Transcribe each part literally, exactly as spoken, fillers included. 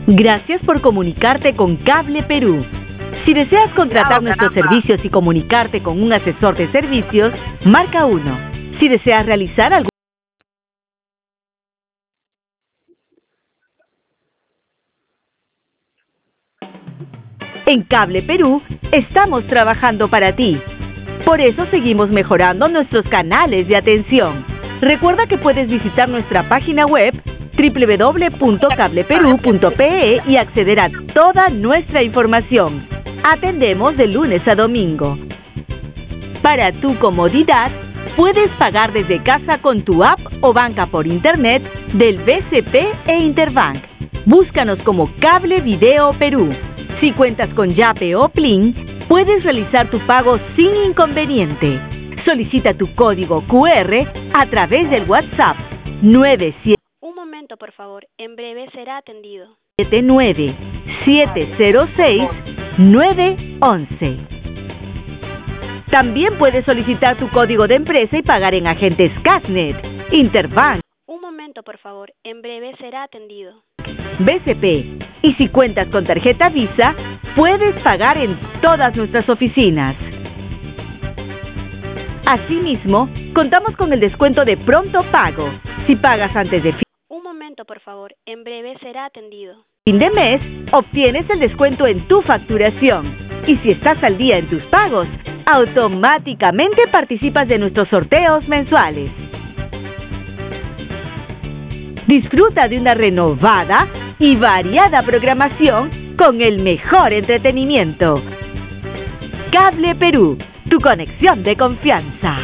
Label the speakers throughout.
Speaker 1: Gracias por comunicarte con Cable Perú. Si deseas contratar nuestros servicios y comunicarte con un asesor de servicios, marca uno. Si deseas realizar algún En Cable Perú estamos trabajando para ti. Por eso seguimos mejorando nuestros canales de atención. Recuerda que puedes visitar nuestra página web doble u doble u doble u punto cable perú punto pe e y acceder a toda nuestra información. Atendemos de lunes a domingo. Para tu comodidad, puedes pagar desde casa con tu app o banca por internet del B C P e Interbank. Búscanos como Cable Video Perú. Si cuentas con Yape o Plin, puedes realizar tu pago sin inconveniente. Solicita tu código cu erre a través del WhatsApp nueve siete
Speaker 2: Un momento, por favor. En breve será atendido.
Speaker 1: nueve siete cero seis nueve once. También puedes solicitar tu código de empresa y pagar en agentes Casnet, Interbank,
Speaker 2: Un momento, por favor. En breve será atendido.
Speaker 1: B C P. Y si cuentas con tarjeta Visa, puedes pagar en todas nuestras oficinas. Asimismo, contamos con el descuento de pronto pago. Si pagas antes de
Speaker 2: Un momento, por favor. En breve será atendido.
Speaker 1: fin de mes, obtienes el descuento en tu facturación. Y si estás al día en tus pagos, automáticamente participas de nuestros sorteos mensuales. Disfruta de una renovada y variada programación con el mejor entretenimiento. Cable Perú, tu conexión de confianza.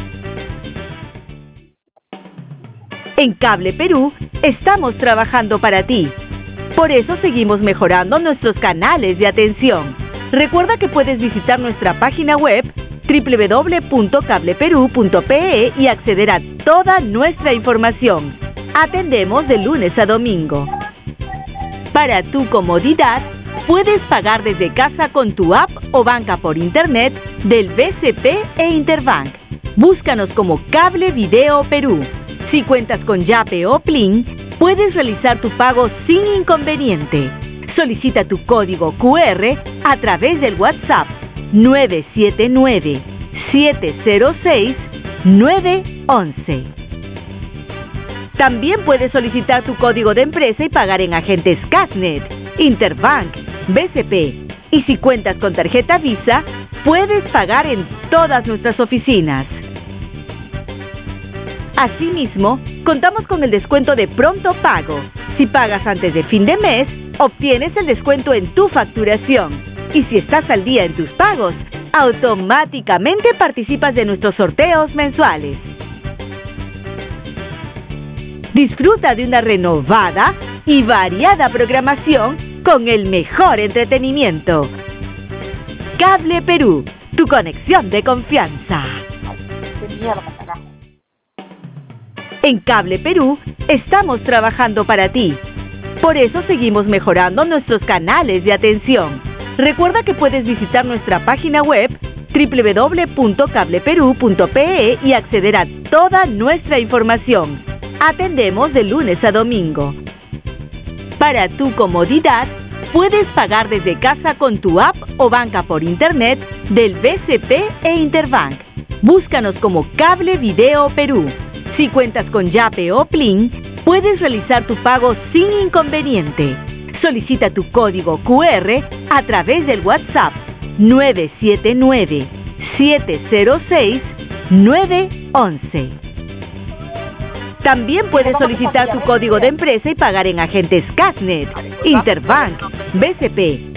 Speaker 1: En Cable Perú estamos trabajando para ti. Por eso seguimos mejorando nuestros canales de atención. Recuerda que puedes visitar nuestra página web doble u doble u doble u punto cable perú punto pe e y acceder a toda nuestra información. Atendemos de lunes a domingo. Para tu comodidad, puedes pagar desde casa con tu app o banca por internet del B C P e Interbank. Búscanos como Cable Video Perú. Si cuentas con Yape o Plin, puedes realizar tu pago sin inconveniente. Solicita tu código cu erre a través del WhatsApp nueve siete nueve siete cero seis nueve once. También puedes solicitar tu código de empresa y pagar en agentes Casnet, Interbank, B C P. Y si cuentas con tarjeta Visa, puedes pagar en todas nuestras oficinas. Asimismo, contamos con el descuento de pronto pago. Si pagas antes de fin de mes, obtienes el descuento en tu facturación. Y si estás al día en tus pagos, automáticamente participas de nuestros sorteos mensuales. Disfruta de una renovada y variada programación con el mejor entretenimiento. Cable Perú, tu conexión de confianza. En Cable Perú estamos trabajando para ti. Por eso seguimos mejorando nuestros canales de atención. Recuerda que puedes visitar nuestra página web doble u doble u doble u punto cable perú punto pe e y acceder a toda nuestra información. Atendemos de lunes a domingo. Para tu comodidad, puedes pagar desde casa con tu app o banca por internet del B C P e Interbank. Búscanos como Cable Video Perú. Si cuentas con Yape o Plin, puedes realizar tu pago sin inconveniente. Solicita tu código cu erre a través del WhatsApp nueve siete nueve siete cero seis nueve once. También puedes solicitar tu código de empresa y pagar en agentes Casnet, Interbank, B C P.